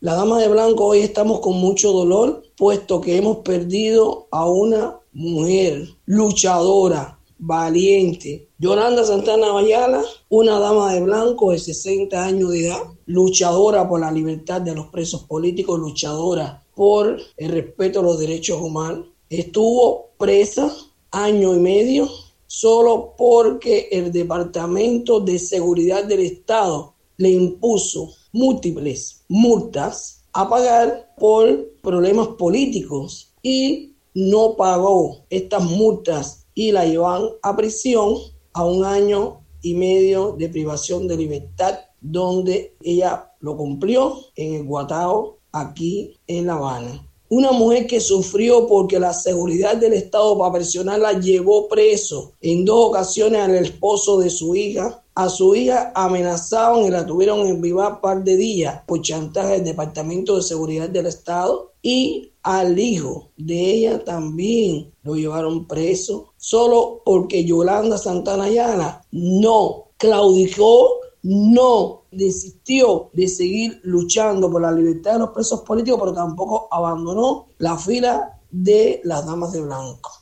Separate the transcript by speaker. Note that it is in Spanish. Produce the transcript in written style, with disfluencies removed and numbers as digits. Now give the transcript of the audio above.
Speaker 1: La Dama de Blanco, hoy estamos con mucho dolor, puesto que hemos perdido a una mujer luchadora, valiente. Yolanda Santana Ayala, una dama de blanco de 60 años de edad, luchadora por la libertad de los presos políticos, luchadora por el respeto a los derechos humanos. Estuvo presa año y medio solo porque el Departamento de Seguridad del Estado le impuso múltiples multas a pagar por problemas políticos y no pagó estas multas y la llevan a prisión a 1 año y medio de privación de libertad, donde ella lo cumplió en el Guatao, aquí en La Habana. Una mujer que sufrió porque la seguridad del Estado para presionarla llevó preso en 2 ocasiones al esposo de su hija. A su hija amenazaban y la tuvieron en vivar par de días por chantaje del Departamento de Seguridad del Estado, y al hijo de ella también lo llevaron preso solo porque Yolanda Santana Ayala no claudicó, no desistió de seguir luchando por la libertad de los presos políticos, pero tampoco abandonó la fila de las Damas de Blanco.